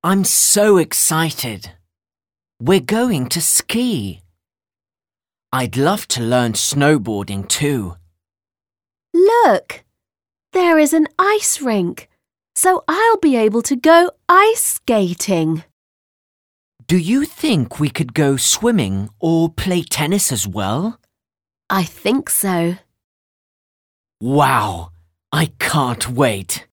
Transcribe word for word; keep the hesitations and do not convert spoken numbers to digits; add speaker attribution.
Speaker 1: I'm so excited. We're going to ski. I'd love to learn snowboarding too.
Speaker 2: Look, there is an ice rink, so I'll be able to go ice skating.
Speaker 1: Do you think we could go swimming or play tennis as well?
Speaker 2: I think so.
Speaker 1: Wow, I can't wait.